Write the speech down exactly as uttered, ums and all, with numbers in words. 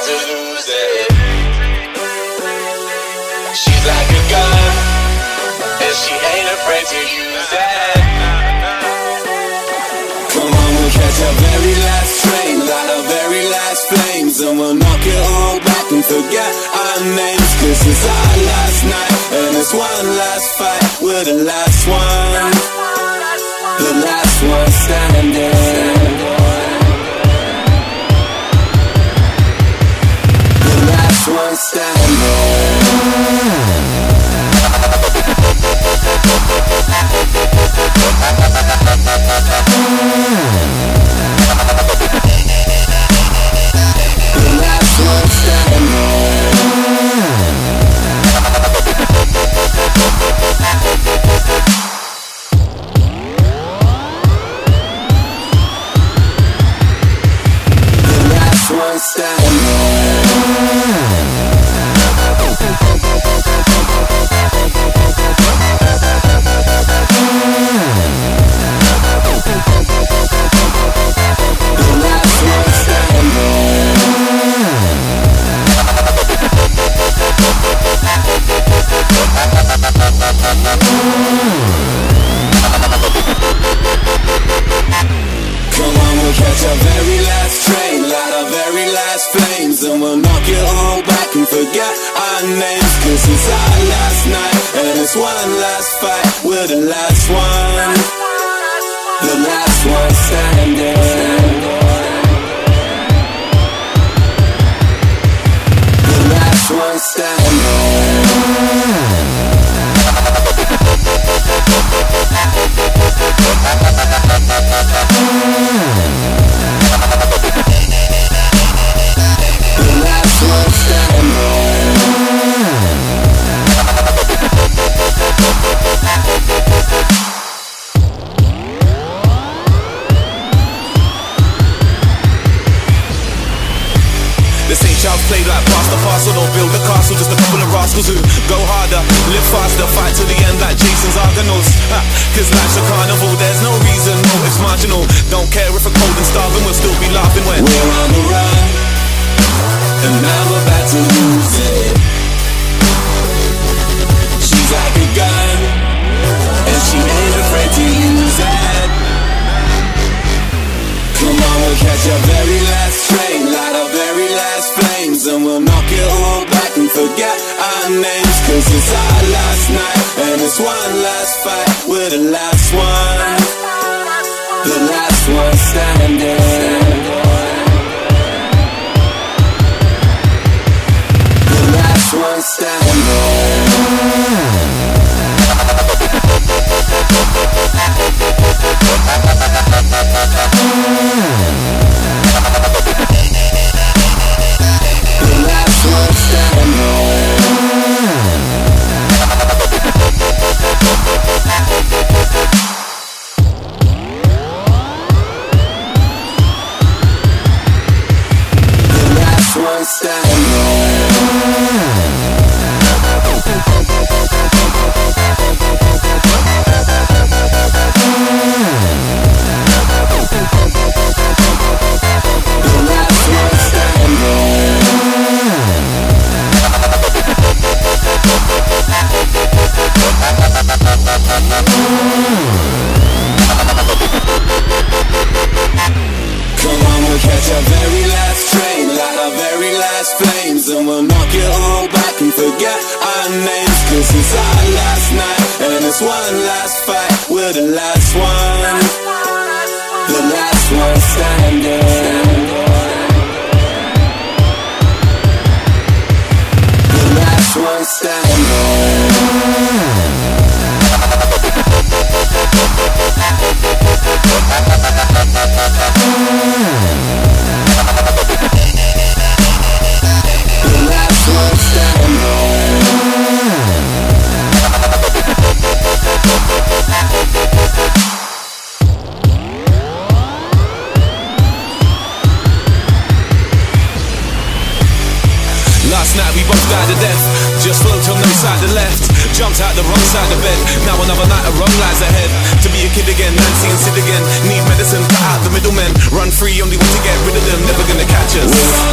to lose it. She's like a gun, and she ain't afraid to use it. Come on, we'll catch our very last train, light our very last flames, and we'll knock it all back and forget our names. Cause it's our last night, and it's one last fight. We're the last one, the last one standing. The last one standing. Jumped out the wrong side of bed. Now another night of wrong lies ahead. To be a kid again, Nancy and Sid again. Need medicine, cut out the middlemen. Run free, only way to get rid of them. Never gonna catch us.